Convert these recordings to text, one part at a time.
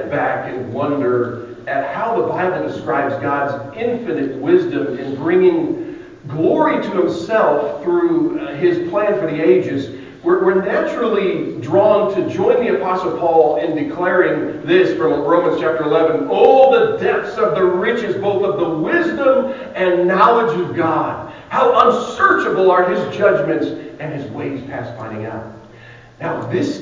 sit back and wonder at how the Bible describes God's infinite wisdom in bringing glory to himself through his plan for the ages, we're naturally drawn to join the Apostle Paul in declaring this from Romans chapter 11. Oh, the depths of the riches, both of the wisdom and knowledge of God. How unsearchable are his judgments and his ways past finding out. Now this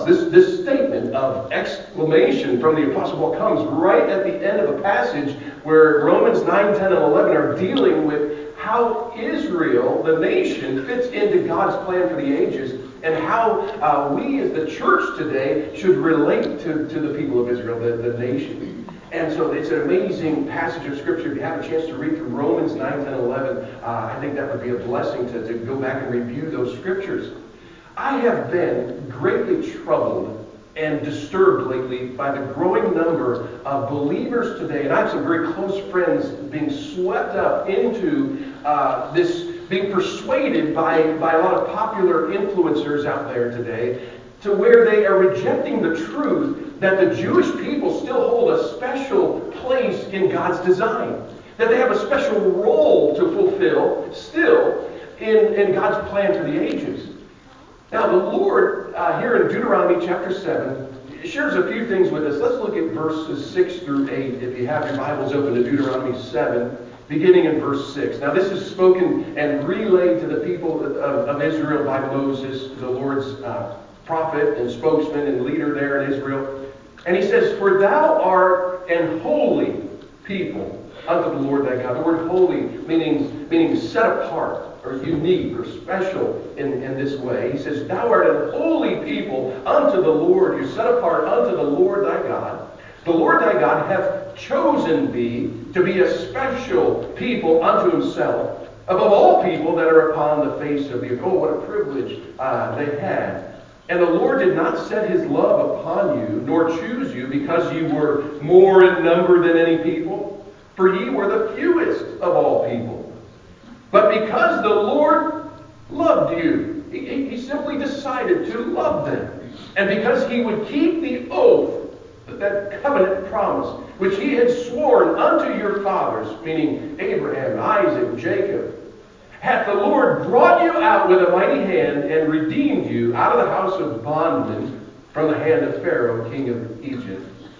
statement of exclamation from the Apostle Paul comes right at the end of a passage where Romans 9, 10, and 11 are dealing with how Israel, the nation, fits into God's plan for the ages, and how we as the church today should relate to the people of Israel, the nation. And so it's an amazing passage of Scripture. If you have a chance to read through Romans 9, 10, 11, I think that would be a blessing to go back and review those Scriptures. I have been greatly troubled and disturbed lately by the growing number of believers today, and I have some very close friends being swept up into this, being persuaded by a lot of popular influencers out there today, to where they are rejecting the truth that the Jewish people still hold a special place in God's design, that they have a special role to fulfill still in God's plan for the ages. Now, the Lord, here in Deuteronomy chapter 7, shares a few things with us. Let's look at verses 6 through 8, if you have your Bibles open to Deuteronomy 7, beginning in verse 6. Now, this is spoken and relayed to the people of Israel by Moses, the Lord's prophet and spokesman and leader there in Israel. And he says, "For thou art an holy people unto the Lord thy God." The word holy meaning set apart, or unique, or special in this way. He says, "Thou art a holy people unto the Lord." You're set apart unto the Lord thy God. The Lord thy God hath chosen thee to be a special people unto himself, above all people that are upon the face of the earth. Oh, what a privilege they had. "And the Lord did not set his love upon you, nor choose you, because ye were more in number than any people. For ye were the fewest of all people. But because the Lord loved you," he simply decided to love them. "And because he would keep the oath," that covenant promise, "which he had sworn unto your fathers," meaning Abraham, Isaac, Jacob, "hath the Lord brought you out with a mighty hand and redeemed you out of the house of bondmen from the hand of Pharaoh, king of Egypt."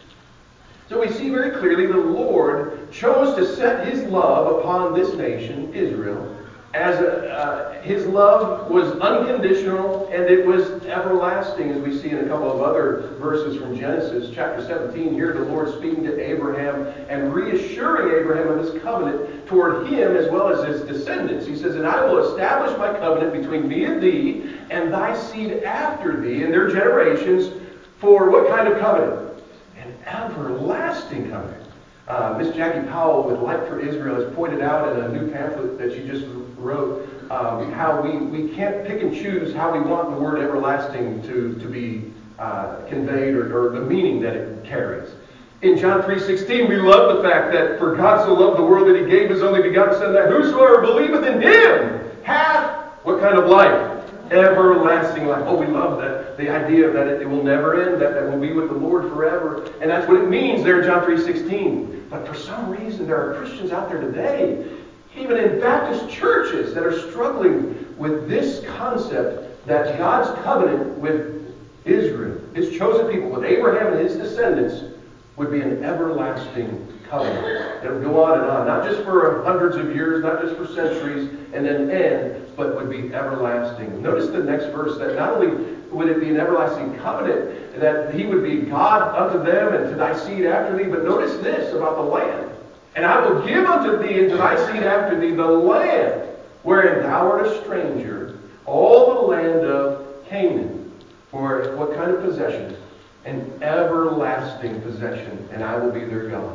So we see very clearly the Lord chose to set his love upon this nation, Israel, as his love was unconditional and it was everlasting, as we see in a couple of other verses from Genesis chapter 17. Here the Lord speaking to Abraham and reassuring Abraham of his covenant toward him as well as his descendants. He says, "And I will establish my covenant between me and thee and thy seed after thee and their generations," for what kind of covenant? An everlasting covenant. Miss Jackie Powell with Light for Israel has pointed out in a new pamphlet that she just wrote how we can't pick and choose how we want the word everlasting to be conveyed or the meaning that it carries. In John 3:16, we love the fact that "For God so loved the world that he gave his only begotten Son, that whosoever believeth in him hath" what kind of life? Everlasting life. Oh, we love that. The idea that it will never end, that we'll be with the Lord forever. And that's what it means there in John 3:16. But for some reason, there are Christians out there today, even in Baptist churches, that are struggling with this concept that God's covenant with Israel, his chosen people, with Abraham and his descendants, would be an everlasting covenant. It would go on, not just for hundreds of years, not just for centuries, and then end, but would be everlasting. Notice the next verse, that not only would it be an everlasting covenant, that he would be God unto them and to thy seed after thee, but notice this about the land. "And I will give unto thee and to thy seed after thee the land wherein thou art a stranger, all the land of Canaan." For what kind of possession? An everlasting possession, and I will be their God.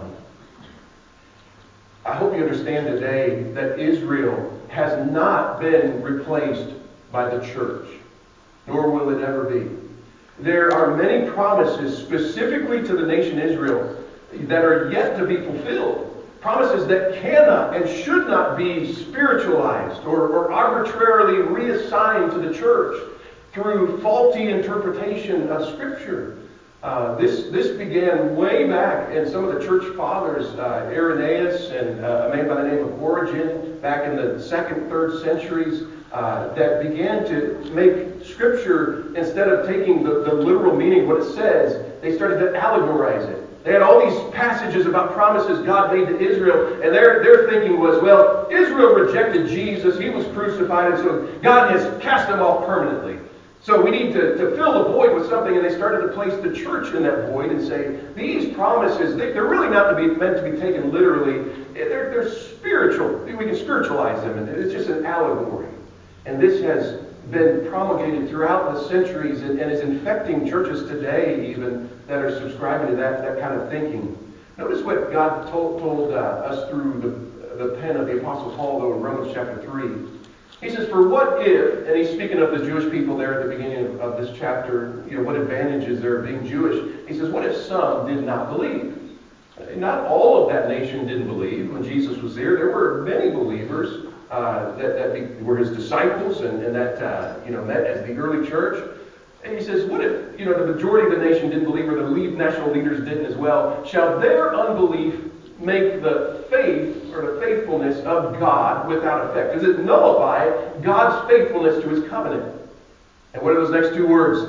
I hope you understand today that Israel has not been replaced by the church, nor will it ever be. There are many promises specifically to the nation Israel that are yet to be fulfilled. Promises that cannot and should not be spiritualized or arbitrarily reassigned to the church through faulty interpretation of Scripture. This began way back in some of the church fathers, Irenaeus and a man by the name of Origen, back in the 2nd, 3rd centuries, that began to make Scripture, instead of taking the literal meaning of what it says, they started to allegorize it. They had all these passages about promises God made to Israel, and their thinking was, well, Israel rejected Jesus, he was crucified, and so God has cast them off permanently. So we need to fill the void with something, and they started to place the church in that void and say, these promises, they're really not meant to be taken literally. They're spiritual. We can spiritualize them, and it's just an allegory. And this has been promulgated throughout the centuries and is infecting churches today even that are subscribing to that kind of thinking. Notice what God told us through the pen of the Apostle Paul, though, in Romans chapter 3. He says, for what if, and he's speaking of the Jewish people there at the beginning of this chapter, what advantages there of being Jewish. He says, what if some did not believe? Not all of that nation didn't believe when Jesus was there. There were many believers that were his disciples and that met as the early church. And he says, what if the majority of the nation didn't believe, or the national leaders didn't as well? Shall their unbelief make the faith or the faithfulness of God without effect? Does it nullify God's faithfulness to his covenant? And what are those next two words?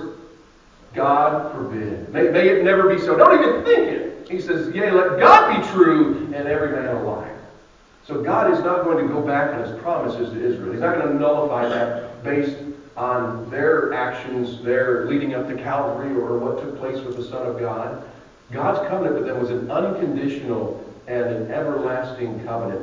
God forbid. May it never be so. Don't even think it. He says, yea, let God be true and every man a liar. So God is not going to go back on his promises to Israel. He's not going to nullify that based on their actions, their leading up to Calvary, or what took place with the Son of God. God's covenant with them was an unconditional and an everlasting covenant.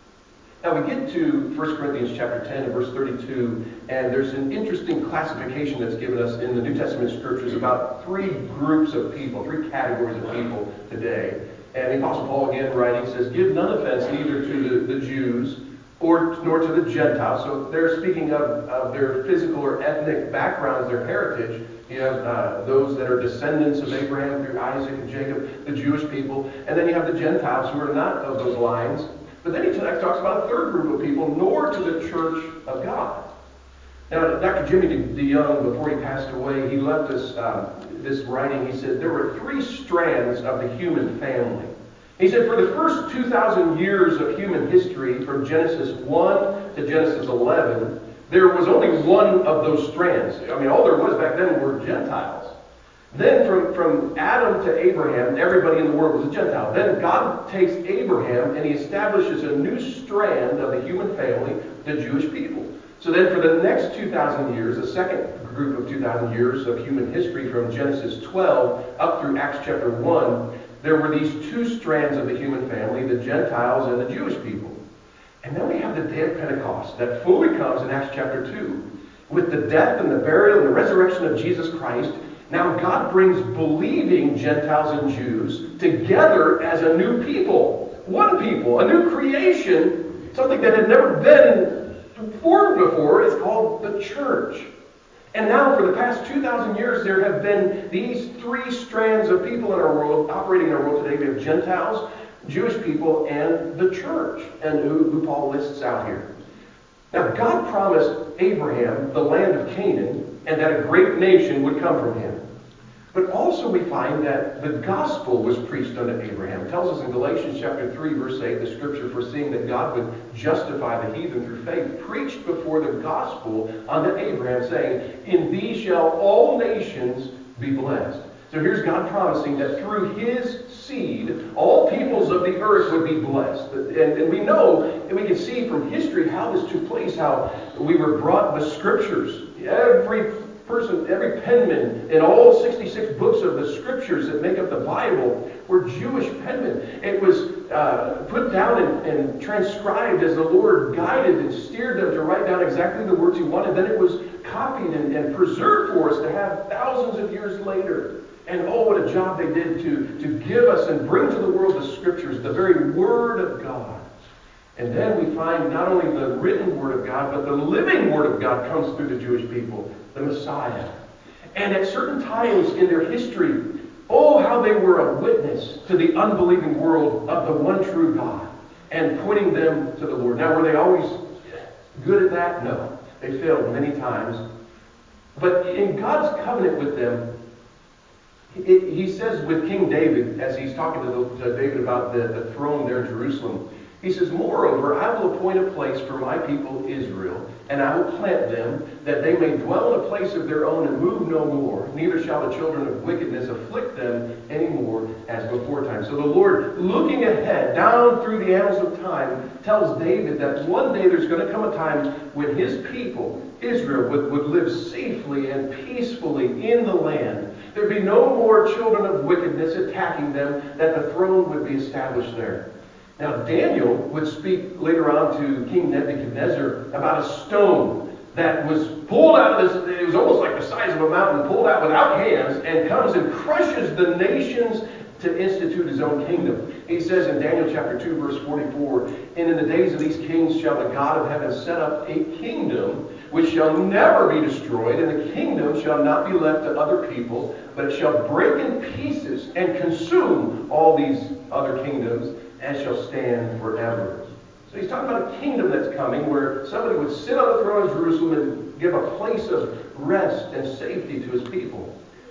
Now we get to 1 Corinthians chapter 10 and verse 32, and there's an interesting classification that's given us in the New Testament scriptures about three groups of people, three categories of people today. And the Apostle Paul again writing says, give none offense neither to the Jews nor to the Gentiles. So they're speaking of their physical or ethnic backgrounds, their heritage. You have those that are descendants of Abraham through Isaac and Jacob, the Jewish people. And then you have the Gentiles who are not of those lines. But then he talks about a third group of people, nor to the church of God. Now, Dr. Jimmy DeYoung, before he passed away, he left us this writing. He said there were three strands of the human family. He said for the first 2,000 years of human history, from Genesis 1 to Genesis 11, there was only one of those strands. I mean, all there was back then were Gentiles. Then from Adam to Abraham, everybody in the world was a Gentile. Then God takes Abraham and he establishes a new strand of the human family, the Jewish people. So then for the next 2,000 years, the second group of 2,000 years of human history from Genesis 12 up through Acts chapter 1, there were these two strands of the human family, the Gentiles and the Jewish people. And then we have the day of Pentecost that fully comes in Acts chapter 2. With the death and the burial and the resurrection of Jesus Christ, now God brings believing Gentiles and Jews together as a new people. One people, a new creation, something that had never been formed before. It's called the church. And now for the past 2,000 years, there have been these three strands of people in our world, operating in our world today. We have Gentiles, Jewish people, and the church, and who Paul lists out here. Now, God promised Abraham the land of Canaan, and that a great nation would come from him. But also we find that the gospel was preached unto Abraham. It tells us in Galatians chapter 3, verse 8, the scripture foreseeing that God would justify the heathen through faith, preached before the gospel unto Abraham, saying, in thee shall all nations be blessed. So here's God promising that through his seed, all peoples of the earth would be blessed. And we know, and we can see from history how this took place, how we were brought the scriptures. Every penman in all 66 books of the scriptures that make up the Bible were Jewish penmen. It was put down and transcribed as the Lord guided and steered them to write down exactly the words he wanted. Then it was copied and preserved for us to have thousands of years later. And oh, what a job they did to give us and bring to the world the scriptures, the very word of God. And then we find not only the written word of God, but the living word of God comes through the Jewish people, the Messiah. And at certain times in their history, oh, how they were a witness to the unbelieving world of the one true God and pointing them to the Lord. Now, were they always good at that? No. They failed many times. But in God's covenant with them, He says with King David, as he's talking to David about the throne there in Jerusalem, he says, "Moreover, I will appoint a place for my people Israel, and I will plant them, that they may dwell in a place of their own and move no more. Neither shall the children of wickedness afflict them any more as before time." So the Lord, looking ahead, down through the annals of time, tells David that one day there's going to come a time when his people, Israel, would live safely and peacefully in the land. There'd be no more children of wickedness attacking them, that the throne would be established there. Now, Daniel would speak later on to King Nebuchadnezzar about a stone that was pulled out of this, it was almost like the size of a mountain, pulled out without hands, and comes and crushes the nations to institute his own kingdom. He says in Daniel chapter 2, verse 44, "And in the days of these kings shall the God of heaven set up a kingdom which shall never be destroyed, and the kingdom shall not be left to other people, but it shall break in pieces and consume all these other kingdoms, and shall stand forever." So he's talking about a kingdom that's coming where somebody would sit on the throne of Jerusalem and give a place of rest and safety to his people.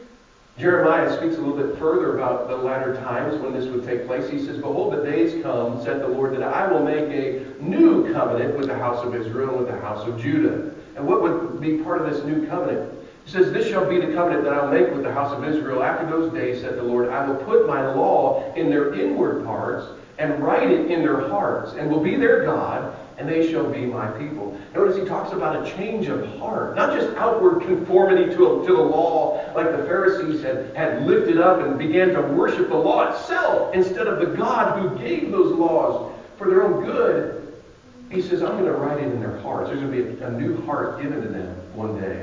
Jeremiah speaks a little bit further about the latter times when this would take place. He says, "Behold, the days come, said the Lord, that I will make a new covenant with the house of Israel and with the house of Judah." And what would be part of this new covenant? He says, "This shall be the covenant that I will make with the house of Israel. After those days, said the Lord, I will put my law in their inward parts and write it in their hearts, and will be their God, and they shall be my people." Notice he talks about a change of heart, not just outward conformity to the law, like the Pharisees had lifted up and began to worship the law itself instead of the God who gave those laws for their own good. He says, "I'm going to write it in their hearts." There's going to be a new heart given to them one day.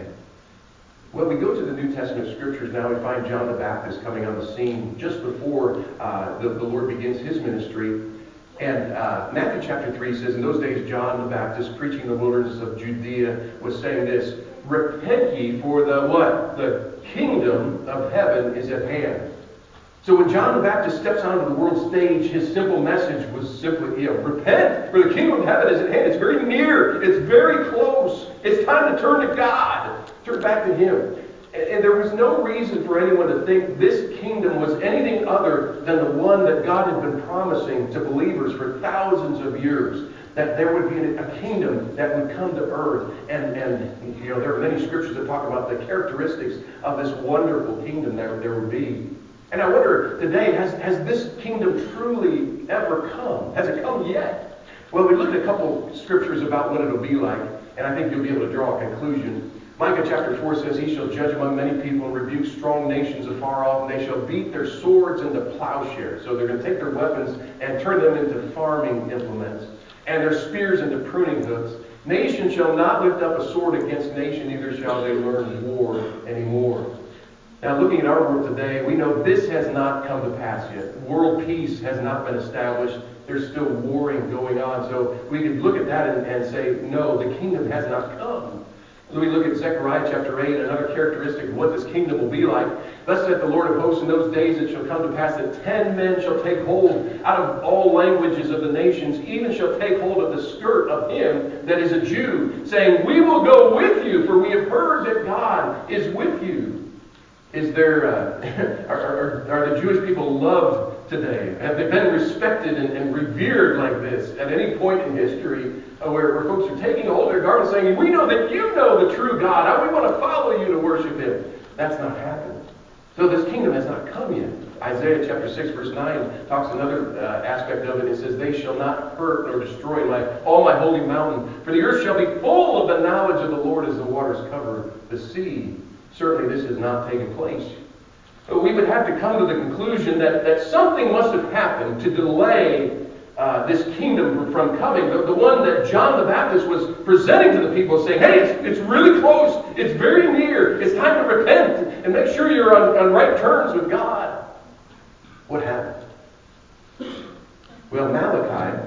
When we go to the New Testament scriptures now, we find John the Baptist coming on the scene just before the Lord begins his ministry. And Matthew chapter 3 says, "In those days John the Baptist, preaching in the wilderness of Judea, was saying this, 'Repent ye, for the what? The kingdom of heaven is at hand.'" So when John the Baptist steps onto the world stage, his simple message was simply, repent, for the kingdom of heaven is at hand. It's very near. It's very close. It's time to turn to God. Turn back to Him. And there was no reason for anyone to think this kingdom was anything other than the one that God had been promising to believers for thousands of years. That there would be a kingdom that would come to earth. And there are many scriptures that talk about the characteristics of this wonderful kingdom that there would be. And I wonder today, has this kingdom truly ever come? Has it come yet? Well, we looked at a couple scriptures about what it'll be like, and I think you'll be able to draw a conclusion. Micah chapter 4 says, "He shall judge among many people and rebuke strong nations afar off, and they shall beat their swords into plowshares." So they're going to take their weapons and turn them into farming implements, and their spears into pruning hooks. "Nation shall not lift up a sword against nation, neither shall they learn war anymore." Now, looking at our world today, we know this has not come to pass yet. World peace has not been established. There's still warring going on. So we could look at that and say, no, the kingdom has not come. Then we look at Zechariah chapter 8, another characteristic of what this kingdom will be like. "Thus saith the Lord of hosts, in those days it shall come to pass that 10 men shall take hold out of all languages of the nations, even shall take hold of the skirt of him that is a Jew, saying, We will go with you, for we have heard that God is with you." Is there, are the Jewish people loved today? Have they been respected and revered like this at any point in history where folks are taking a hold of their garments saying, "We know that you know the true God, and we want to follow you to worship Him"? That's not happened. So this kingdom has not come yet. Isaiah chapter 6 verse 9 talks another aspect of it. It says, "They shall not hurt nor destroy all my holy mountain, for the earth shall be full of the knowledge of the Lord as the waters cover the sea." Certainly this has not taken place. But we would have to come to the conclusion that something must have happened to delay this kingdom from coming. The one that John the Baptist was presenting to the people, saying, "Hey, it's really close. It's very near. It's time to repent and make sure you're on right terms with God." What happened? Well, Malachi,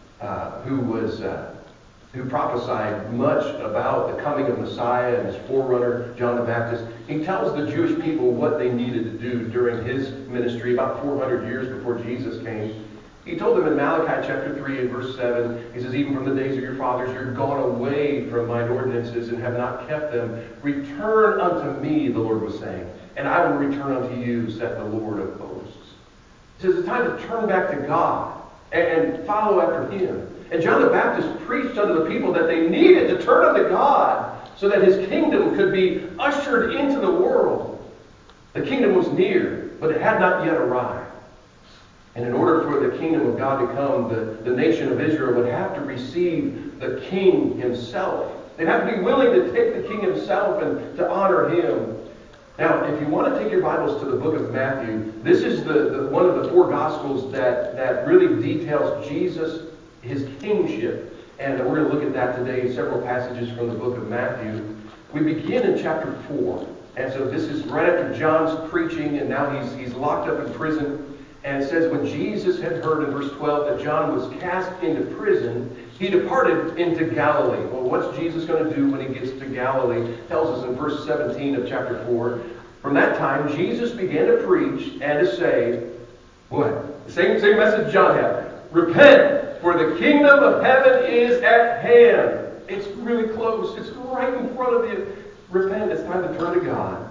who prophesied much about the coming of Messiah and his forerunner, John the Baptist, he tells the Jewish people what they needed to do during his ministry about 400 years before Jesus came. He told them in Malachi chapter 3 and verse 7, he says, "Even from the days of your fathers, you're gone away from mine ordinances and have not kept them. Return unto me," the Lord was saying, and I will return unto you, saith the Lord of hosts. He says it's time to turn back to God and follow after Him. And John the Baptist preached unto the people that they needed to turn unto God so that His kingdom could be ushered into the world. The kingdom was near, but it had not yet arrived. And in order for the kingdom of God to come, the nation of Israel would have to receive the king himself. They'd have to be willing to take the king himself and to honor him. Now, if you want to take your Bibles to the book of Matthew, this is the one of the four Gospels that really details Jesus, his kingship. And we're going to look at that today, several passages from the book of Matthew. We begin in chapter 4. And so this is right after John's preaching, and now he's locked up in prison. And it says, when Jesus had heard in verse 12 that John was cast into prison, he departed into Galilee. Well, what's Jesus going to do when he gets to Galilee? It tells us in verse 17 of chapter 4. From that time, Jesus began to preach and to say, what? The same message John had. Repent, for the kingdom of heaven is at hand. It's really close. It's right in front of you. Repent. It's time to turn to God.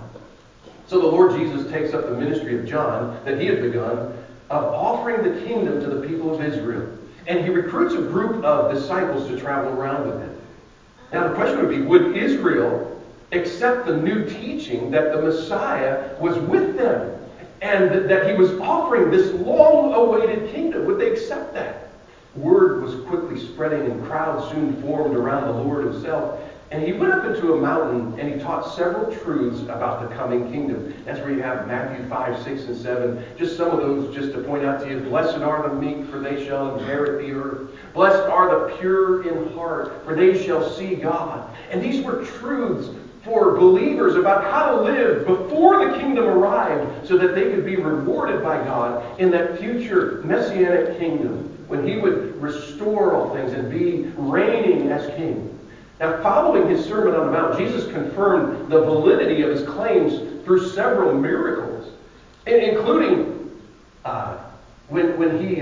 So the Lord Jesus takes up the ministry of John that he had begun of offering the kingdom to the people of Israel. And he recruits a group of disciples to travel around with him. Now the question would be, would Israel accept the new teaching that the Messiah was with them and that he was offering this long-awaited kingdom? Would they accept that? Word was quickly spreading and crowds soon formed around the Lord himself. And he went up into a mountain and he taught several truths about the coming kingdom. That's where you have Matthew 5, 6, and 7. Just some of those just to point out to you. Blessed are the meek, for they shall inherit the earth. Blessed are the pure in heart, for they shall see God. And these were truths for believers about how to live before the kingdom arrived so that they could be rewarded by God in that future messianic kingdom when he would restore all things and be reigning as king. Now, following his Sermon on the Mount, Jesus confirmed the validity of his claims through several miracles, including when he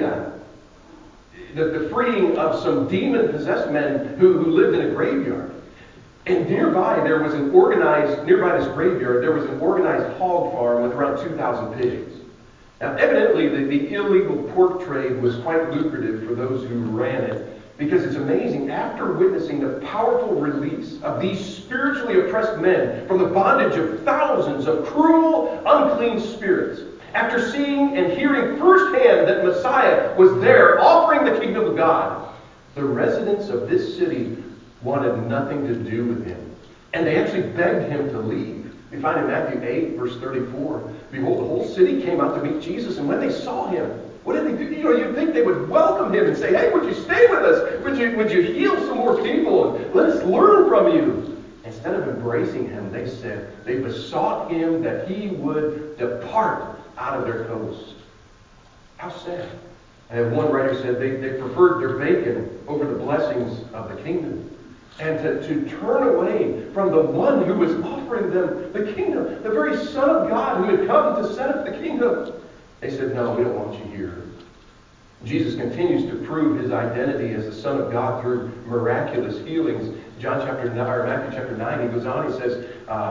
the freeing of some demon-possessed men who lived in a graveyard. And nearby this graveyard, there was an organized hog farm with around 2,000 pigs. Now, evidently, the illegal pork trade was quite lucrative for those who ran it. Because it's amazing, after witnessing the powerful release of these spiritually oppressed men from the bondage of thousands of cruel, unclean spirits, after seeing and hearing firsthand that Messiah was there offering the kingdom of God, the residents of this city wanted nothing to do with him. And they actually begged him to leave. We find in Matthew 8, verse 34, behold, the whole city came out to meet Jesus, and when they saw him, what did they do? You'd think they would welcome him and say, hey, would you stay with us? Would you heal some more people? And let us learn from you. Instead of embracing him, they besought him that he would depart out of their coast. How sad. And one writer said they preferred their bacon over the blessings of the kingdom. And to turn away from the one who was offering them the kingdom, the very Son of God who had come to set up the kingdom. They said, no, we don't want you here. Jesus continues to prove his identity as the Son of God through miraculous healings. Matthew chapter 9, he goes on, he says,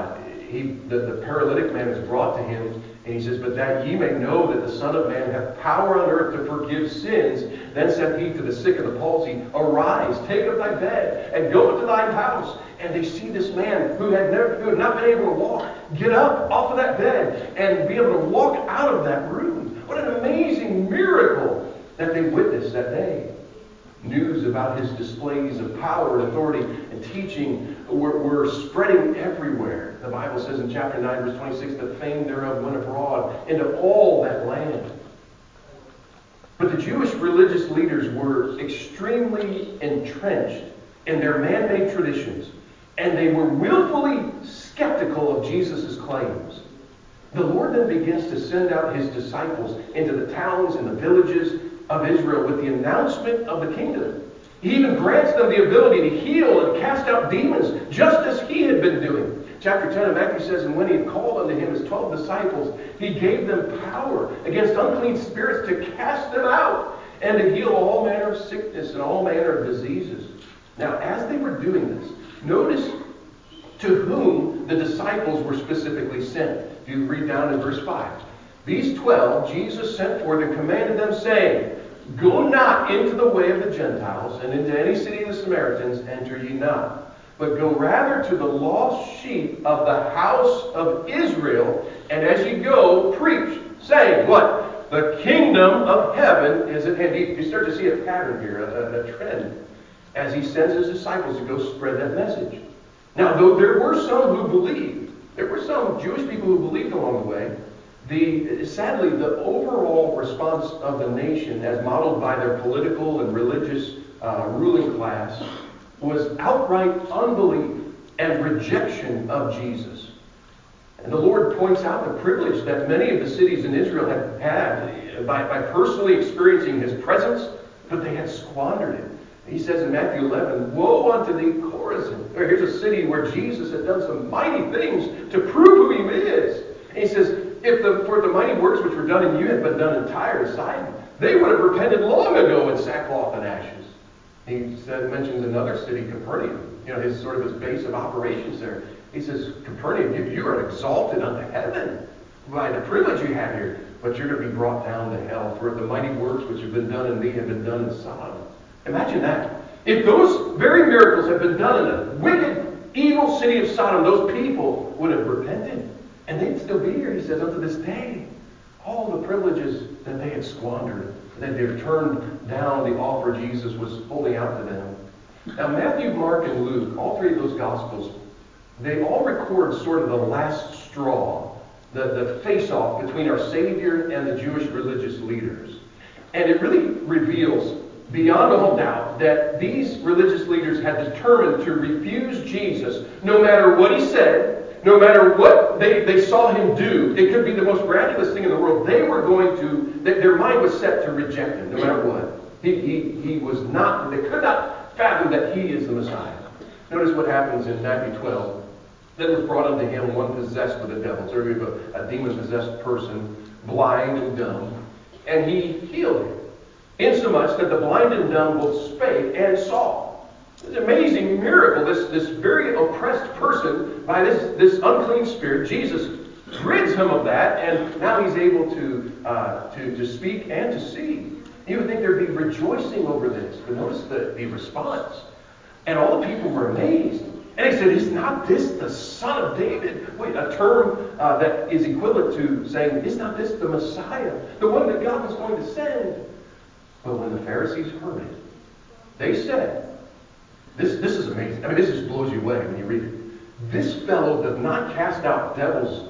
the paralytic man is brought to him, and he says, but that ye may know that the Son of Man hath power on earth to forgive sins, then said he to the sick of the palsy, arise, take up thy bed, and go into thine house. And they see this man who had not been able to walk, get up off of that bed and be able to walk out of that room. What an amazing miracle that they witnessed that day. News about his displays of power and authority and teaching were spreading everywhere. The Bible says in chapter 9, verse 26, the fame thereof went abroad into all that land. But the Jewish religious leaders were extremely entrenched in their man-made traditions, and they were willfully skeptical of Jesus' claims. The Lord then begins to send out his disciples into the towns and the villages of Israel with the announcement of the kingdom. He even grants them the ability to heal and cast out demons, just as he had been doing. Chapter 10 of Matthew says, and when he had called unto him his 12 disciples, he gave them power against unclean spirits to cast them out and to heal all manner of sickness and all manner of diseases. Now, as they were doing this, notice to whom the disciples were specifically sent. If You read down in verse 5. These 12 Jesus sent forth and commanded them, saying, Go not into the way of the Gentiles, and into any city of the Samaritans enter ye not, but go rather to the lost sheep of the house of Israel, and as ye go, preach, saying, what? The kingdom of heaven is at hand. You start to see a pattern here, a trend, as he sends his disciples to go spread that message. Now, though there were some who believed, there were some Jewish people who believed along the way, sadly, the overall response of the nation, as modeled by their political and religious ruling class, was outright unbelief and rejection of Jesus. And the Lord points out the privilege that many of the cities in Israel had had by personally experiencing his presence, but they had squandered it. He says in Matthew 11, Woe unto thee, Chorazin. Here's a city where Jesus had done some mighty things to prove who he is. And he says, for the mighty works which were done in you had been done in Tyre and Sidon, they would have repented long ago in sackcloth and ashes. He mentions another city, Capernaum, his base of operations there. He says, Capernaum, you are exalted unto heaven by the privilege you have here, but you're going to be brought down to hell, for the mighty works which have been done in thee have been done in Sodom. Imagine that. If those very miracles had been done in the wicked, evil city of Sodom, those people would have repented. And they'd still be here, he says, unto this day. All the privileges that they had squandered, that they had turned down the offer Jesus was holding out to them. Now, Matthew, Mark, and Luke, all three of those Gospels, they all record sort of the last straw, the face-off between our Savior and the Jewish religious leaders. And it really reveals, beyond all doubt, that these religious leaders had determined to refuse Jesus no matter what he said, no matter what they saw him do. It could be the most miraculous thing in the world. They were going to, their mind was set to reject him, no matter what. He was not, they could not fathom that he is the Messiah. Notice what happens in Matthew 12. Then was brought unto him one possessed with a devil. So we have a demon-possessed person, blind and dumb, and he healed him, insomuch that the blind and dumb both spake and saw. It's an amazing miracle. This very oppressed person, by this unclean spirit, Jesus rids him of that, and now he's able to speak and to see. You would think there'd be rejoicing over this, but notice the response. And all the people were amazed. And they said, Is not this the Son of David? Wait, a term that is equivalent to saying, Is not this the Messiah, the one that God was going to send? But when the Pharisees heard it, they said, this is amazing. I mean, this just blows you away when you read it. This fellow does not cast out devils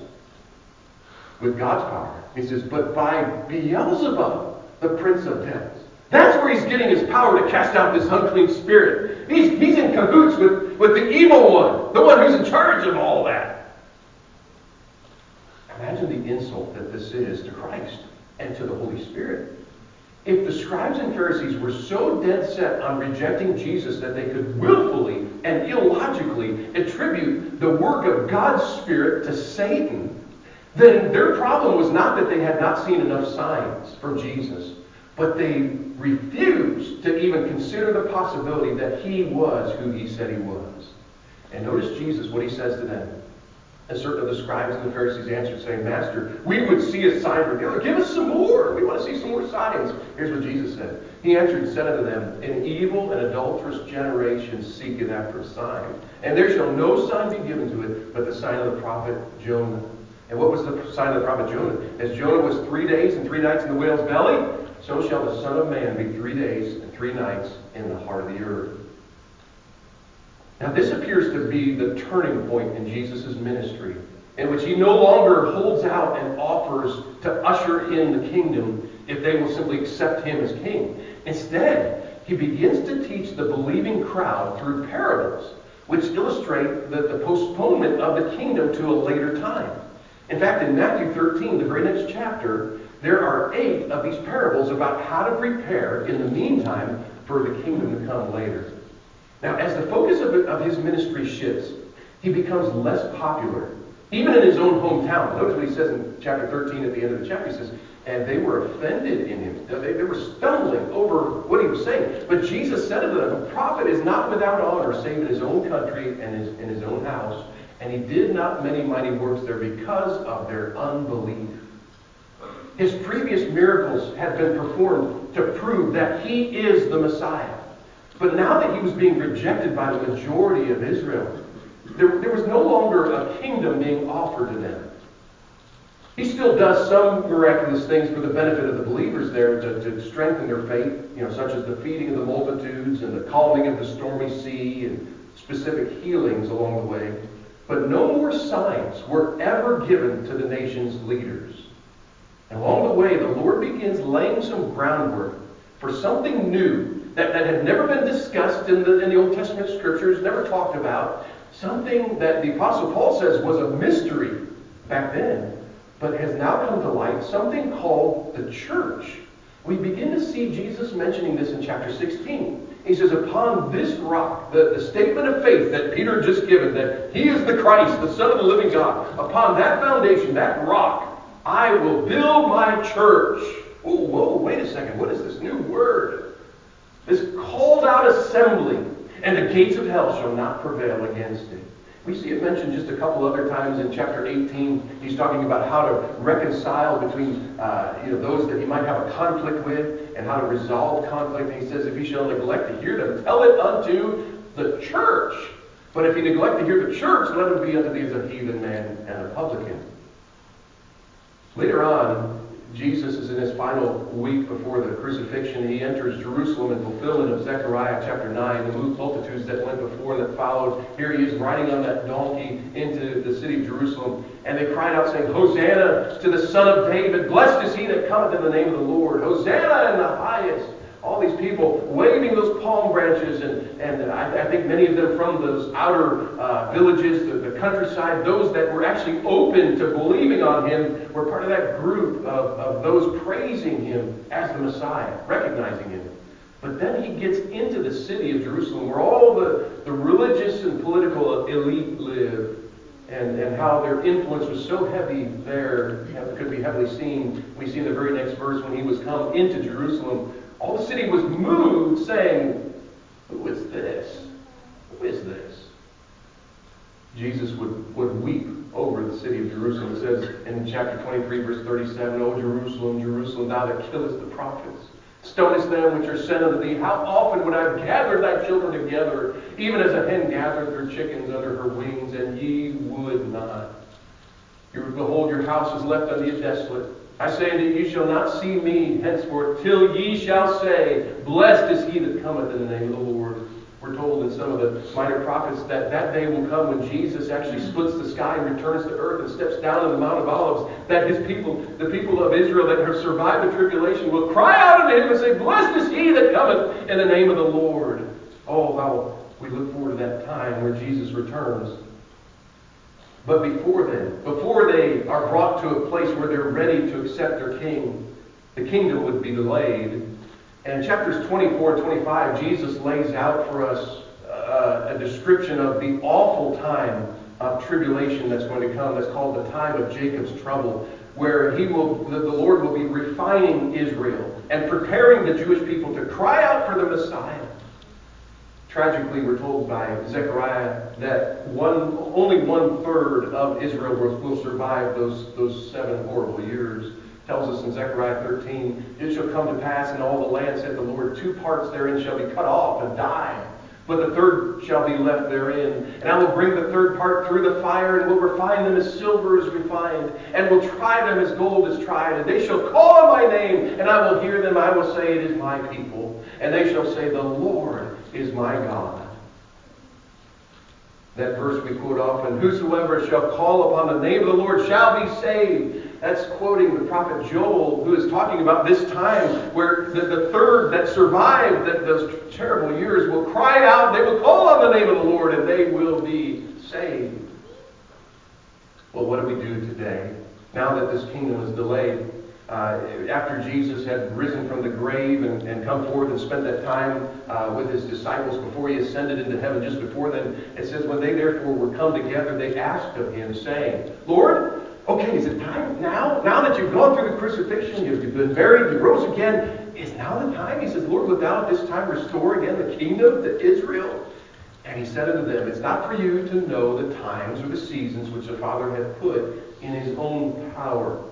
with God's power. He says, but by Beelzebub, the prince of devils. That's where he's getting his power to cast out this unclean spirit. He's in cahoots with the evil one, the one who's in charge of all that. Imagine the insult that this is to Christ and to the Holy Spirit. If the scribes and Pharisees were so dead set on rejecting Jesus that they could willfully and illogically attribute the work of God's Spirit to Satan, then their problem was not that they had not seen enough signs from Jesus, but they refused to even consider the possibility that he was who he said he was. And notice Jesus, what he says to them. And certain of the scribes and the Pharisees answered, saying, Master, we would see a sign from you. Give us some more. We want to see some more signs. Here's what Jesus said. He answered and said unto them, An evil and adulterous generation seeketh after a sign. And there shall no sign be given to it, but the sign of the prophet Jonah. And what was the sign of the prophet Jonah? As Jonah was 3 days and 3 nights in the whale's belly, so shall the Son of Man be 3 days and 3 nights in the heart of the earth. Now, this appears to be the turning point in Jesus' ministry, in which he no longer holds out and offers to usher in the kingdom if they will simply accept him as king. Instead, he begins to teach the believing crowd through parables, which illustrate the postponement of the kingdom to a later time. In fact, in Matthew 13, the very next chapter, there are 8 of these parables about how to prepare in the meantime for the kingdom to come later. Now, as the focus of his ministry shifts, he becomes less popular, even in his own hometown. Notice what he says in chapter 13 at the end of the chapter. He says, and they were offended in him. They were stumbling over what he was saying. But Jesus said to them, a prophet is not without honor, save in his own country and in his own house. And he did not many mighty works there because of their unbelief. His previous miracles had been performed to prove that he is the Messiah. But now that he was being rejected by the majority of Israel, there was no longer a kingdom being offered to them. He still does some miraculous things for the benefit of the believers there to strengthen their faith, such as the feeding of the multitudes and the calming of the stormy sea and specific healings along the way. But no more signs were ever given to the nation's leaders. And along the way, the Lord begins laying some groundwork for something new that had never been discussed in the Old Testament scriptures, never talked about. Something that the Apostle Paul says was a mystery back then, but has now come to light, something called the church. We begin to see Jesus mentioning this in chapter 16. He says, upon this rock, the statement of faith that Peter had just given, that he is the Christ, the Son of the living God, upon that foundation, that rock, I will build my church. Whoa, wait a second. What is this new word? This called out assembly, and the gates of hell shall not prevail against it. We see it mentioned just a couple other times in chapter 18. He's talking about how to reconcile between those that he might have a conflict with and how to resolve conflict. And he says, if he shall neglect to hear them, tell it unto the church. But if he neglect to hear the church, let him be unto thee as a heathen man and a publican. Later on, Jesus is in his final week before the crucifixion. He enters Jerusalem in fulfillment of Zechariah chapter 9. The multitudes that went before and that followed. Here he is riding on that donkey into the city of Jerusalem. And they cried out saying, Hosanna to the Son of David. Blessed is he that cometh in the name of the Lord. Hosanna in the highest. All these people waving those palm branches, and I think many of them from those outer villages, the countryside, those that were actually open to believing on him, were part of that group of those praising him as the Messiah, recognizing him. But then he gets into the city of Jerusalem, where all the religious and political elite live, and how their influence was so heavy there, could be heavily seen. We see in the very next verse, when he was come into Jerusalem, all the city was moved, saying, who is this? Who is this? Jesus would weep over the city of Jerusalem. It says in chapter 23, verse 37, O Jerusalem, Jerusalem, thou that killest the prophets, stonest them which are sent unto thee, how often would I have gathered thy children together, even as a hen gathereth her chickens under her wings, and ye would not. Behold, your house is left unto you desolate. I say unto you, ye shall not see me henceforth, till ye shall say, blessed is he that cometh in the name of the Lord. We're told in some of the minor prophets that day will come when Jesus actually splits the sky and returns to earth and steps down on the Mount of Olives, that his people, the people of Israel that have survived the tribulation, will cry out unto him and say, blessed is he that cometh in the name of the Lord. Oh, how we look forward to that time where Jesus returns. But before they are brought to a place where they're ready to accept their king, the kingdom would be delayed. And in chapters 24 and 25, Jesus lays out for us a description of the awful time of tribulation that's going to come. That's called the time of Jacob's trouble, where the Lord will be refining Israel and preparing the Jewish people to cry out for the Messiah. Tragically, we're told by Zechariah that only 1/3 of Israel will survive those 7 horrible years. It tells us in Zechariah 13, it shall come to pass in all the land, saith the Lord, 2 parts therein shall be cut off and die, but the third shall be left therein. And I will bring the third part through the fire, and will refine them as silver is refined, and will try them as gold is tried. And they shall call on my name, and I will hear them. I will say, it is my people. And they shall say, the Lord is my God. That verse we quote often, whosoever shall call upon the name of the Lord shall be saved. That's quoting the prophet Joel, who is talking about this time where the third that survived those terrible years will cry out, they will call on the name of the Lord, and they will be saved. Well, what do we do today? Now that this kingdom is delayed, after Jesus had risen from the grave and come forth and spent that time with his disciples before he ascended into heaven, just before then, it says, when they therefore were come together, they asked of him, saying, Lord, okay, is it time now? Now that you've gone through the crucifixion, you've been buried, you rose again, is now the time? He says, Lord, wilt thou at this time restore again the kingdom to Israel? And he said unto them, it's not for you to know the times or the seasons which the Father hath put in his own power.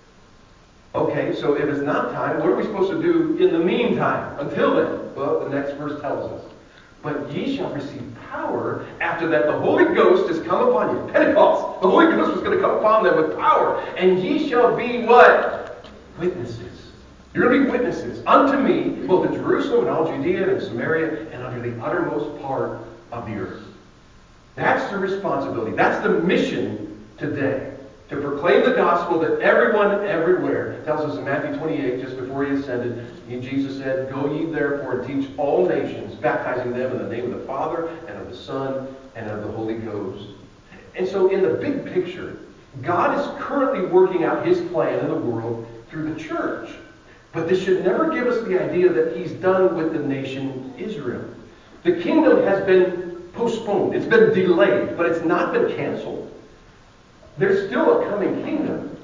Okay, so if it's not time, what are we supposed to do in the meantime? Until then? Well, the next verse tells us. But ye shall receive power after that the Holy Ghost has come upon you. Pentecost. The Holy Ghost was going to come upon them with power. And ye shall be what? Witnesses. You're going to be witnesses unto me, both in Jerusalem and all Judea and Samaria and unto the uttermost part of the earth. That's the responsibility. That's the mission today. To proclaim the gospel that everyone everywhere. It tells us in Matthew 28, just before he ascended, Jesus said, go ye therefore and teach all nations, baptizing them in the name of the Father and of the Son and of the Holy Ghost. And so in the big picture, God is currently working out his plan in the world through the church. But this should never give us the idea that he's done with the nation Israel. The kingdom has been postponed. It's been delayed, but it's not been canceled. There's still a coming kingdom.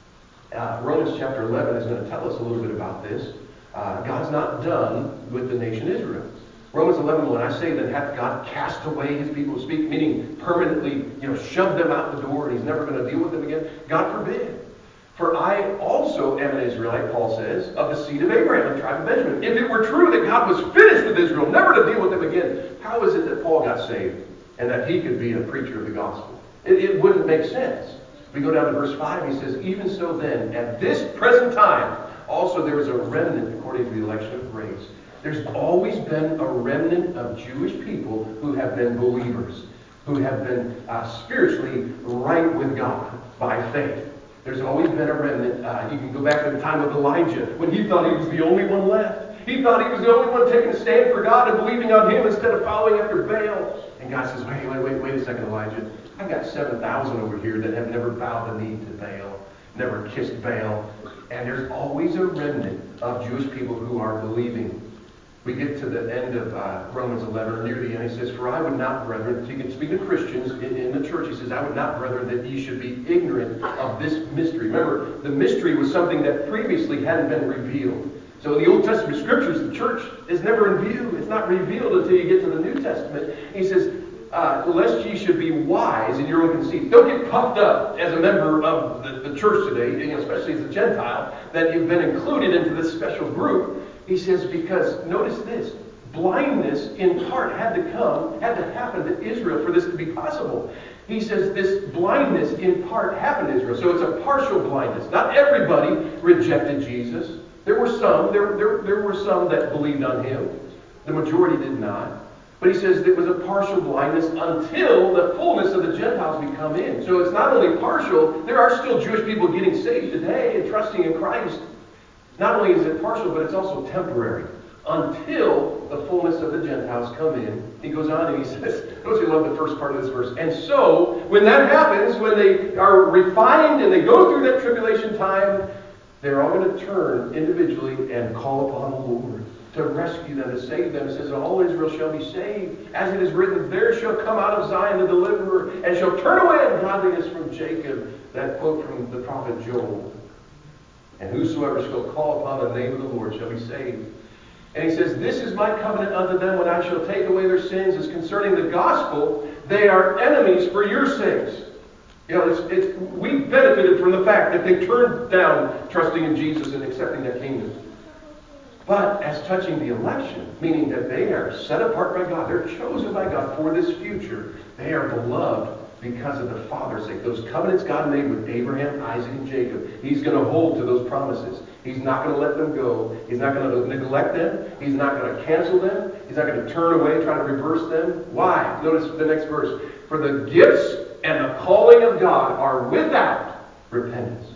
Romans chapter 11 is going to tell us a little bit about this. God's not done with the nation Israel. Romans 11:1, I say then, hath God cast away his people to speak, meaning permanently, shoved them out the door and he's never going to deal with them again? God forbid. For I also am an Israelite, Paul says, of the seed of Abraham, the tribe of Benjamin. If it were true that God was finished with Israel, never to deal with them again, how is it that Paul got saved and that he could be a preacher of the gospel? It wouldn't make sense. We go down to verse 5, he says, even so then, at this present time, also there is a remnant according to the election of grace. There's always been a remnant of Jewish people who have been believers, who have been spiritually right with God by faith. There's always been a remnant. You can go back to the time of Elijah, when he thought he was the only one left. He thought he was the only one taking a stand for God and believing on him instead of following after Baal. And God says, wait a second, Elijah. I've got 7,000 over here that have never bowed the knee to Baal, never kissed Baal. And there's always a remnant of Jewish people who are believing. We get to the end of Romans 11, near the end, he says, for I would not, brethren, he can speak to Christians in the church, he says, I would not, brethren, that ye should be ignorant of this mystery. Remember, the mystery was something that previously hadn't been revealed. So in the Old Testament scriptures, the church is never in view. It's not revealed until you get to the New Testament. He says, lest ye should be wise in your own conceit. Don't get puffed up as a member of the church today, especially as a Gentile, that you've been included into this special group. He says, because, notice this, blindness in part had to happen to Israel for this to be possible. He says this blindness in part happened to Israel. So it's a partial blindness. Not everybody rejected Jesus. There were some. There were some that believed on him. The majority did not. But he says it was a partial blindness until the fullness of the Gentiles become in. So it's not only partial, there are still Jewish people getting saved today and trusting in Christ. Not only is it partial, but it's also temporary. Until the fullness of the Gentiles come in. He goes on and he says, don't you love the first part of this verse? And so, when that happens, when they are refined and they go through that tribulation time, they're all going to turn individually and call upon the Lord to rescue them, to save them. It says, all Israel shall be saved. As it is written, there shall come out of Zion the deliverer, and shall turn away ungodliness from Jacob. That quote from the prophet Joel. And whosoever shall call upon the name of the Lord shall be saved. And he says, this is my covenant unto them when I shall take away their sins. As concerning the gospel, they are enemies for your sakes. We benefited from the fact that they turned down trusting in Jesus and accepting that kingdom. But as touching the election, meaning that they are set apart by God, they're chosen by God for this future, they are beloved because of the Father's sake. Those covenants God made with Abraham, Isaac, and Jacob, he's going to hold to those promises. He's not going to let them go. He's not going to neglect them. He's not going to cancel them. He's not going to turn away, try to reverse them. Why? Notice the next verse. For the gifts and the calling of God are without repentance.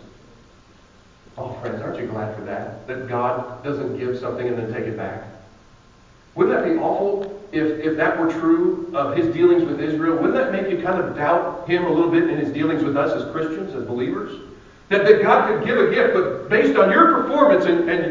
Oh, friends, aren't you glad for that? That God doesn't give something and then take it back? Wouldn't that be awful if that were true of his dealings with Israel? Wouldn't that make you kind of doubt him a little bit in his dealings with us as Christians, as believers? That God could give a gift, but based on your performance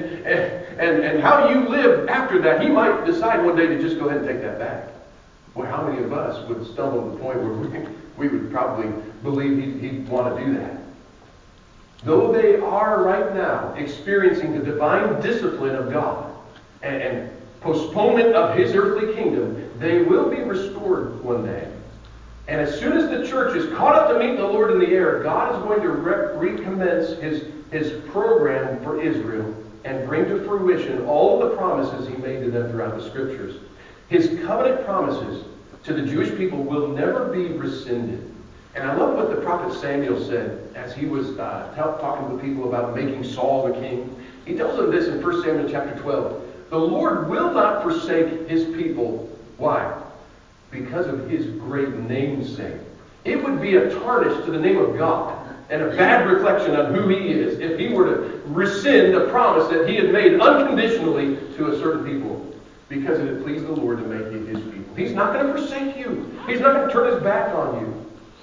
and how you live after that, he might decide one day to just go ahead and take that back. Well, how many of us would stumble to the point where we would probably believe he'd want to do that? Though they are right now experiencing the divine discipline of God, and postponement of his earthly kingdom, they will be restored one day. And as soon as the church is caught up to meet the Lord in the air, God is going to recommence his program for Israel and bring to fruition all of the promises he made to them throughout the Scriptures. His covenant promises to the Jewish people will never be rescinded. And I love what the prophet Samuel said as he was talking to the people about making Saul the king. He tells them this in 1 Samuel chapter 12. The Lord will not forsake his people. Why? Because of his great name's sake. It would be a tarnish to the name of God and a bad reflection on who he is if he were to rescind a promise that he had made unconditionally to a certain people, because it had pleased the Lord to make you his people. He's not going to forsake you. He's not going to turn his back on you.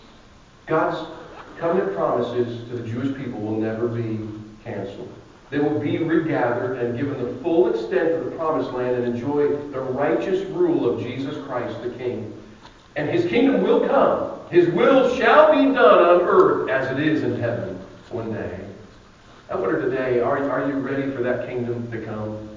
God's covenant promises to the Jewish people will never be canceled. They will be regathered and given the full extent of the promised land and enjoy the righteous rule of Jesus Christ the King. And his kingdom will come. His will shall be done on earth as it is in heaven one day. I wonder today, are you ready for that kingdom to come?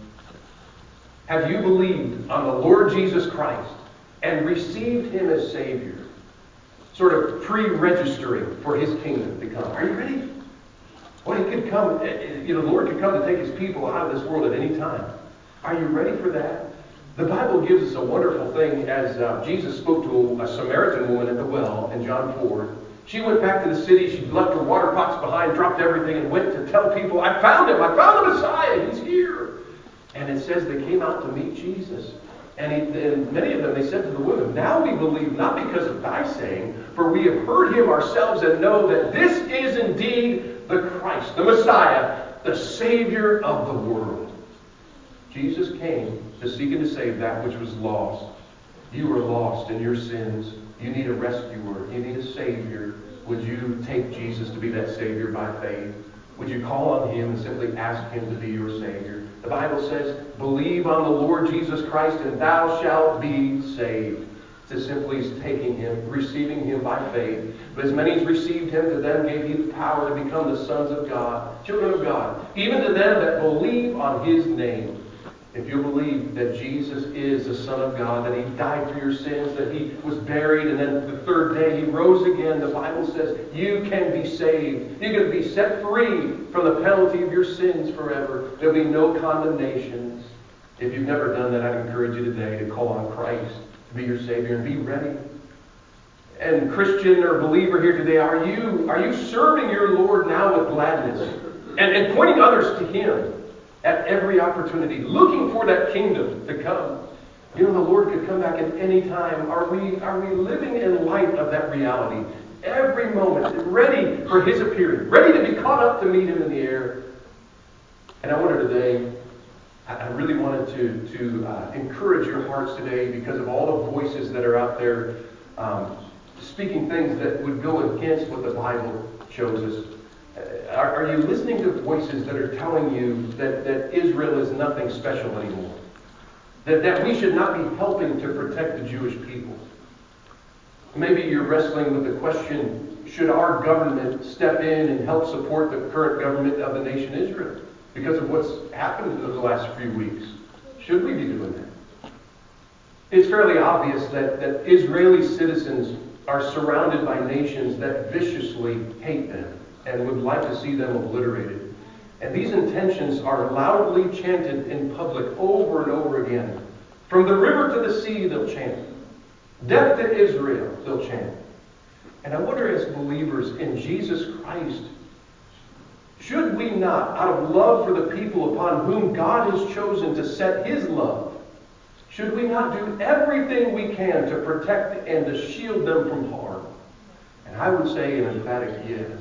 Have you believed on the Lord Jesus Christ and received him as Savior? Sort of pre-registering for his kingdom to come. Are you ready? Well, he could come, the Lord could come to take his people out of this world at any time. Are you ready for that? The Bible gives us a wonderful thing as Jesus spoke to a Samaritan woman at the well in John 4. She went back to the city. She left her water pots behind, dropped everything, and went to tell people, I found him. I found the Messiah. He's here. And it says they came out to meet Jesus. And many of them, they said to the women, now we believe, not because of thy saying, for we have heard him ourselves and know that this is indeed the Christ, the Messiah, the Savior of the world. Jesus came to seek and to save that which was lost. You are lost in your sins. You need a rescuer. You need a Savior. Would you take Jesus to be that Savior by faith? Would you call on him and simply ask him to be your Savior? The Bible says, believe on the Lord Jesus Christ and thou shalt be saved. It's as simply as taking him, receiving him by faith. But as many as received him, to them gave he the power to become the sons of God, children of God, even to them that believe on his name. If you believe that Jesus is the Son of God, that he died for your sins, that he was buried, and then the third day he rose again, the Bible says you can be saved. You can be set free from the penalty of your sins forever. There'll be no condemnations. If you've never done that, I'd encourage you today to call on Christ to be your Savior and be ready. And Christian or believer here today, are you serving your Lord now with gladness and pointing others to him at every opportunity, looking for that kingdom to come? You know, the Lord could come back at any time. Are we living in light of that reality? Every moment, ready for his appearing, ready to be caught up to meet him in the air. And I wonder today, I really wanted to encourage your hearts today because of all the voices that are out there speaking things that would go against what the Bible shows us. Are you listening to voices that are telling you that Israel is nothing special anymore? That we should not be helping to protect the Jewish people? Maybe you're wrestling with the question, should our government step in and help support the current government of the nation Israel because of what's happened in the last few weeks? Should we be doing that? It's fairly obvious that Israeli citizens are surrounded by nations that viciously hate them and would like to see them obliterated. And these intentions are loudly chanted in public over and over again. From the river to the sea, they'll chant. Death to Israel, they'll chant. And I wonder, as believers in Jesus Christ, should we not, out of love for the people upon whom God has chosen to set his love, should we not do everything we can to protect and to shield them from harm? And I would say an emphatic yes.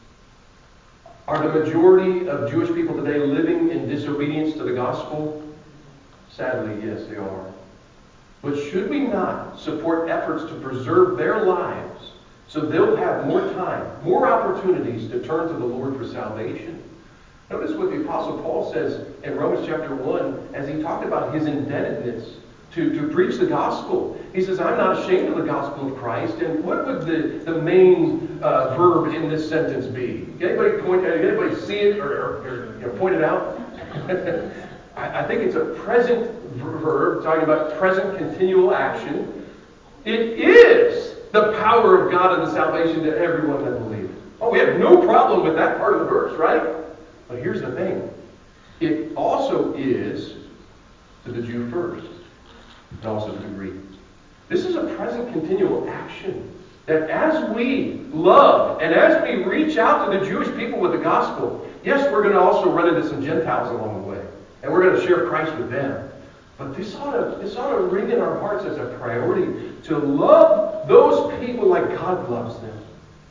Are the majority of Jewish people today living in disobedience to the gospel? Sadly, yes, they are. But should we not support efforts to preserve their lives so they'll have more time, more opportunities to turn to the Lord for salvation? Notice what the Apostle Paul says in Romans chapter 1 as he talked about his indebtedness to preach the gospel. He says, I'm not ashamed of the gospel of Christ. And what would the main verb in this sentence be? Anybody see it or point it out? I think it's a present verb, talking about present continual action. It is the power of God and the salvation to everyone that believes. Oh, we have no problem with that part of the verse, right? But here's the thing. It also is to the Jew first, and also to the Greek. This is a present continual action. That as we love and as we reach out to the Jewish people with the gospel, yes, we're going to also run into some Gentiles along the way. And we're going to share Christ with them. But this ought to ring in our hearts as a priority to love those people like God loves them.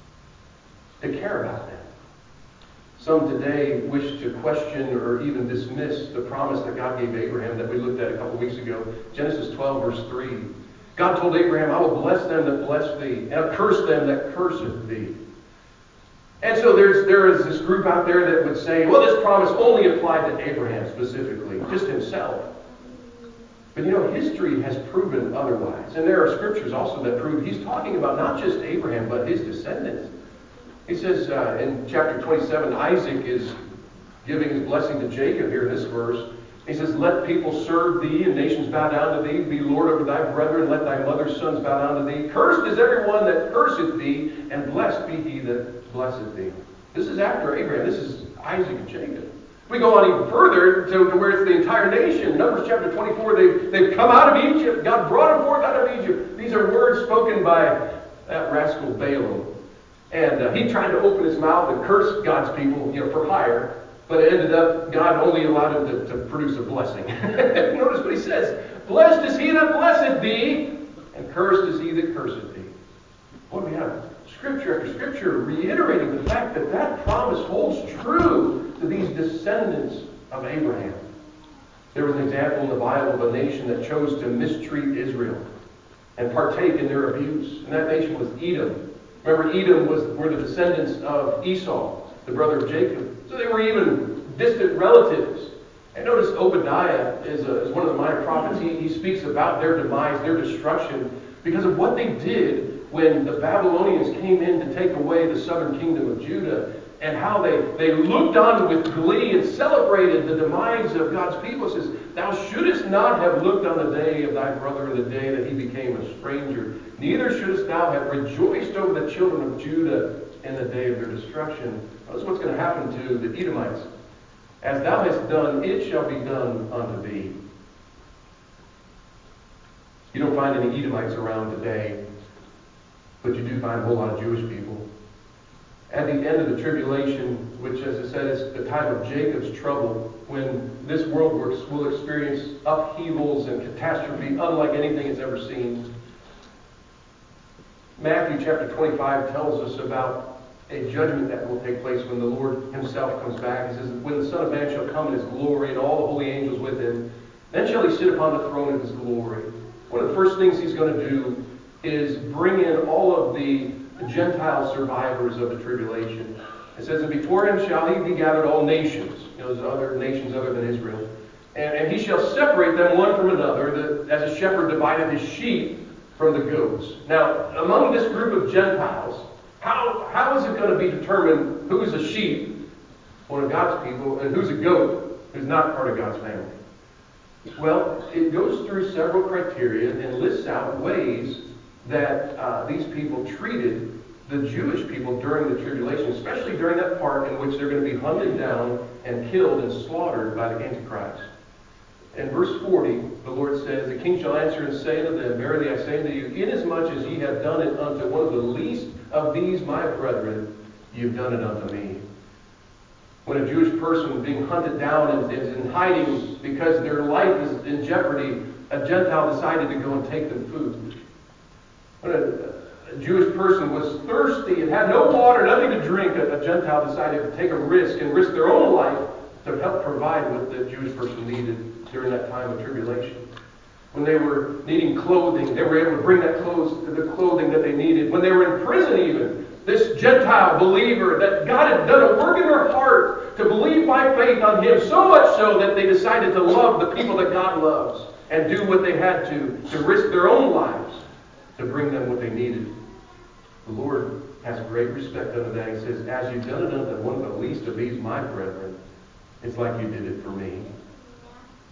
To care about them. Some today wish to question or even dismiss the promise that God gave Abraham that we looked at a couple weeks ago. Genesis 12, verse 3. God told Abraham, I will bless them that bless thee, and I'll curse them that curseth thee. And so there is this group out there that would say, well, this promise only applied to Abraham specifically, just himself. But history has proven otherwise. And there are scriptures also that prove he's talking about not just Abraham, but his descendants. He says in chapter 27, Isaac is giving his blessing to Jacob here in this verse. He says, let people serve thee, and nations bow down to thee. Be Lord over thy brethren, let thy mother's sons bow down to thee. Cursed is every one that curseth thee, and blessed be he that blesseth thee. This is after Abraham. This is Isaac and Jacob. We go on even further to where it's the entire nation. Numbers chapter 24, they've come out of Egypt. God brought them forth out of Egypt. These are words spoken by that rascal Balaam. And he tried to open his mouth and curse God's people, for hire. But it ended up, God only allowed him to produce a blessing. Notice what he says. Blessed is he that blesseth thee, and cursed is he that curseth thee. What do we have? Scripture after Scripture reiterating the fact that that promise holds true to these descendants of Abraham. There was an example in the Bible of a nation that chose to mistreat Israel and partake in their abuse. And that nation was Edom. Remember, Edom were the descendants of Esau, the brother of Jacob. So they were even distant relatives. And notice Obadiah is one of the minor prophets. He speaks about their demise, their destruction, because of what they did when the Babylonians came in to take away the southern kingdom of Judah, and how they looked on with glee and celebrated the demise of God's people. It says, thou shouldest not have looked on the day of thy brother in the day that he became a stranger. Neither shouldest thou have rejoiced over the children of Judah in the day of their destruction. Notice what's going to happen to the Edomites. As thou hast done, it shall be done unto thee. You don't find any Edomites around today, but you do find a whole lot of Jewish people. At the end of the tribulation, which, as I said, is the time of Jacob's trouble, when this world will experience upheavals and catastrophe unlike anything it's ever seen. Matthew chapter 25 tells us about a judgment that will take place when the Lord himself comes back. He says, when the Son of Man shall come in his glory and all the holy angels with him, then shall he sit upon the throne of his glory. One of the first things he's going to do is bring in all of the Gentile survivors of the tribulation. It says, and before him shall he be gathered all nations. There's other nations other than Israel. And he shall separate them one from another, as a shepherd divided his sheep from the goats. Now, among this group of Gentiles, how is it going to be determined who's a sheep, one of God's people, and who's a goat, who's not part of God's family? Well, it goes through several criteria and lists out ways that these people treated the Jewish people during the tribulation, especially during that part in which they're going to be hunted down and killed and slaughtered by the Antichrist. In verse 40, the Lord says, the king shall answer and say unto them, verily I say unto you, inasmuch as ye have done it unto one of the least of these my brethren, ye have done it unto me. When a Jewish person being hunted down and is in hiding because their life is in jeopardy, a Gentile decided to go and take them food. When a Jewish person was thirsty and had no water, nothing to drink, a Gentile decided to take a risk and risk their own life to help provide what the Jewish person needed during that time of tribulation. When they were needing clothing, they were able to bring the clothing that they needed. When they were in prison even, this Gentile believer, that God had done a work in their heart to believe by faith on him, so much so that they decided to love the people that God loves and do what they had to risk their own lives to bring them what they needed. The Lord has great respect unto that. He says, as you've done it unto one of the least of these my brethren, it's like you did it for me.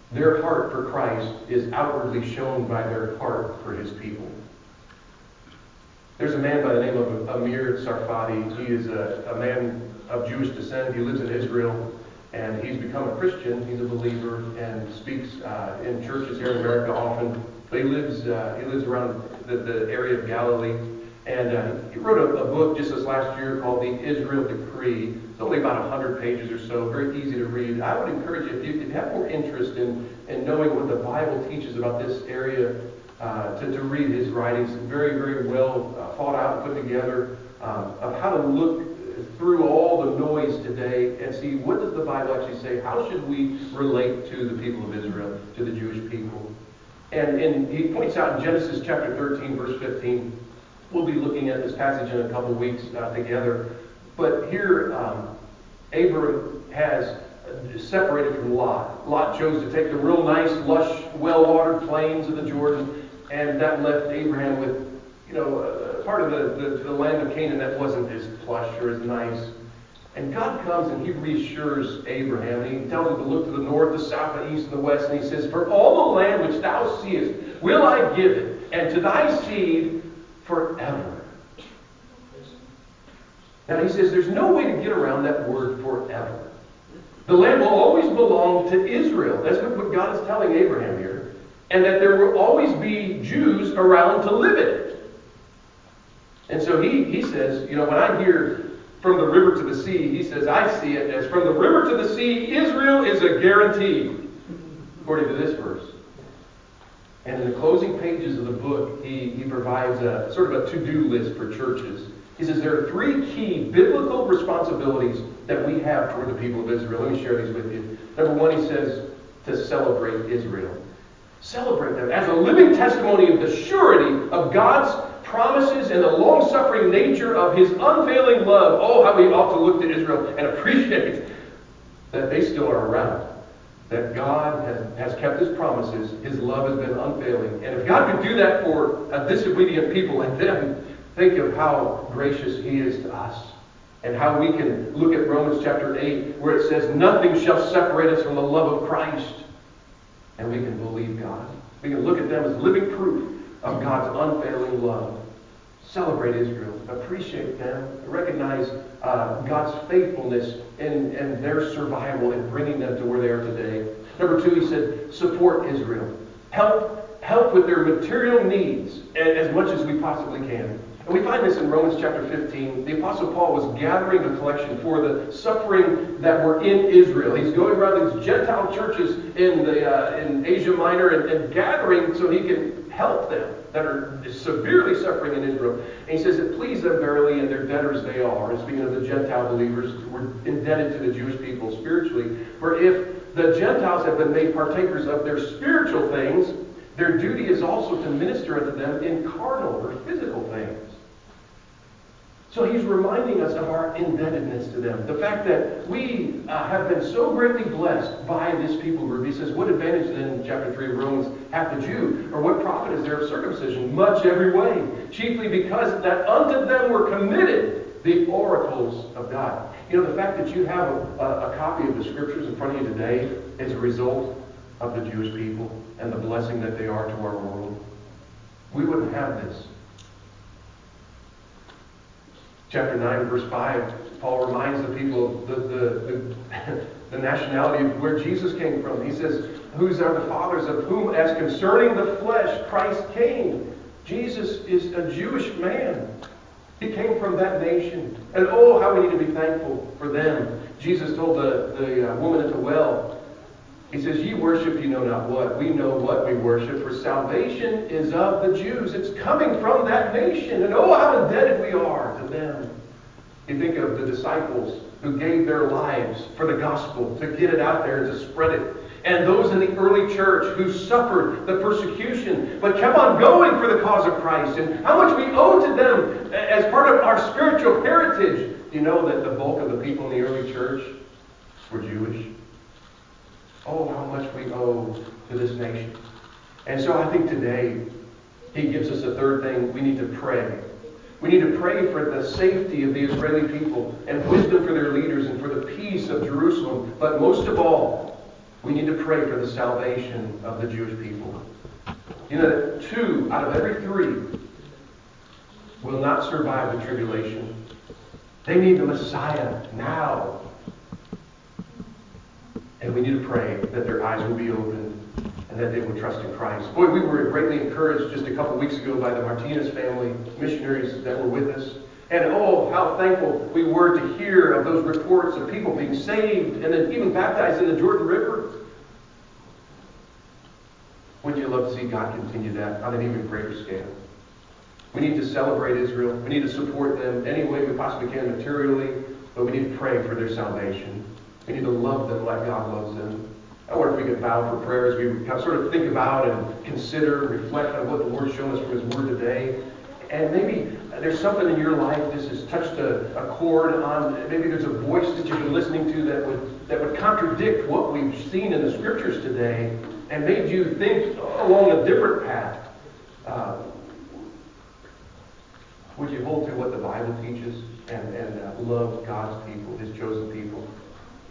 Their heart for Christ is outwardly shown by their heart for his people. There's a man by the name of Amir Tsarfati. He is a man of Jewish descent. He lives in Israel, and he's become a Christian. He's a believer and speaks in churches here in America often. But he lives around the area of Galilee. And he wrote a book just this last year called The Israel Decree. It's only about 100 pages or so, very easy to read. I would encourage you, if you have more interest in knowing what the Bible teaches about this area, to read his writings. Very, very well thought out and put together of how to look through all the noise today and see what does the Bible actually say. How should we relate to the people of Israel, to the Jewish people? And he points out in Genesis chapter 13, verse 15, we'll be looking at this passage in a couple weeks together. But here, Abram has separated from Lot. Lot chose to take the real nice, lush, well-watered plains of the Jordan, and that left Abraham with, part of the land of Canaan that wasn't as plush or as nice. And God comes and he reassures Abraham, and he tells him to look to the north, the south, the east, and the west, and he says, "For all the land which thou seest will I give it, and to thy seed forever." Now he says there's no way to get around that word forever. The land will always belong to Israel. That's what God is telling Abraham here. And that there will always be Jews around to live in it. And so he says, when I hear from the river to the sea, he says, I see it as from the river to the sea, Israel is a guarantee, according to this verse. And in the closing pages of the book, he provides a sort of a to-do list for churches. He says there are 3 key biblical responsibilities that we have toward the people of Israel. Let me share these with you. Number 1, he says to celebrate Israel. Celebrate them as a living testimony of the surety of God's promises and the long-suffering nature of his unfailing love. Oh, how we ought to look to Israel and appreciate that they still are around. That God has kept his promises. His love has been unfailing. And if God could do that for a disobedient people like them, think of how gracious he is to us. And how we can look at Romans chapter 8, where it says, nothing shall separate us from the love of Christ. And we can believe God. We can look at them as living proof of God's unfailing love. Celebrate Israel. Appreciate them. Recognize God's faithfulness in their survival and bringing them to where they are today. Number 2, he said, support Israel. Help with their material needs as much as we possibly can. And we find this in Romans chapter 15. The Apostle Paul was gathering a collection for the suffering that were in Israel. He's going around these Gentile churches in Asia Minor and gathering so he can help them that are severely suffering in Israel. And he says it pleased them verily, and their debtors they are. Speaking of the Gentile believers who were indebted to the Jewish people spiritually. For if the Gentiles have been made partakers of their spiritual things, their duty is also to minister unto them in carnal or physical things. So he's reminding us of our indebtedness to them. The fact that we have been so greatly blessed by this people group. He says, what advantage then, in chapter 3 of Romans, hath the Jew? Or what profit is there of circumcision? Much every way. Chiefly because that unto them were committed the oracles of God. The fact that you have a copy of the Scriptures in front of you today is a result of the Jewish people and the blessing that they are to our world. We wouldn't have this. Chapter 9, verse 5, Paul reminds the people of the nationality of where Jesus came from. He says, whose are the fathers of whom, as concerning the flesh, Christ came. Jesus is a Jewish man. He came from that nation. And oh, how we need to be thankful for them. Jesus told the woman at the well, he says, ye worship, you know not what. We know what we worship, for salvation is of the Jews. It's coming from that nation. And oh, how indebted we are to them. You think of the disciples who gave their lives for the gospel, to get it out there and to spread it. And those in the early church who suffered the persecution, but kept on going for the cause of Christ. And how much we owe to them as part of our spiritual heritage. Do you know that the bulk of the people in the early church were Jewish? Oh, how much we owe to this nation. And so I think today, he gives us a third thing. We need to pray. We need to pray for the safety of the Israeli people and wisdom for their leaders and for the peace of Jerusalem. But most of all, We need to pray for the salvation of the Jewish people. You know that 2 out of every 3 will not survive the tribulation. They need the Messiah now. And we need to pray that their eyes will be opened and that they will trust in Christ. Boy, we were greatly encouraged just a couple weeks ago by the Martinez family, missionaries that were with us. And oh, how thankful we were to hear of those reports of people being saved and then even baptized in the Jordan River. Wouldn't you love to see God continue that on an even greater scale? We need to celebrate Israel. We need to support them any way we possibly can materially, but we need to pray for their salvation. We need to love them like God loves them. I wonder if we could bow for prayer as we sort of think about and consider and reflect on what the Lord's shown us from His Word today. And maybe there's something in your life this has touched a chord on. Maybe there's a voice that you've been listening to that would contradict what we've seen in the Scriptures today and made you think along a different path. Would you hold to what the Bible teaches and love God's people, His chosen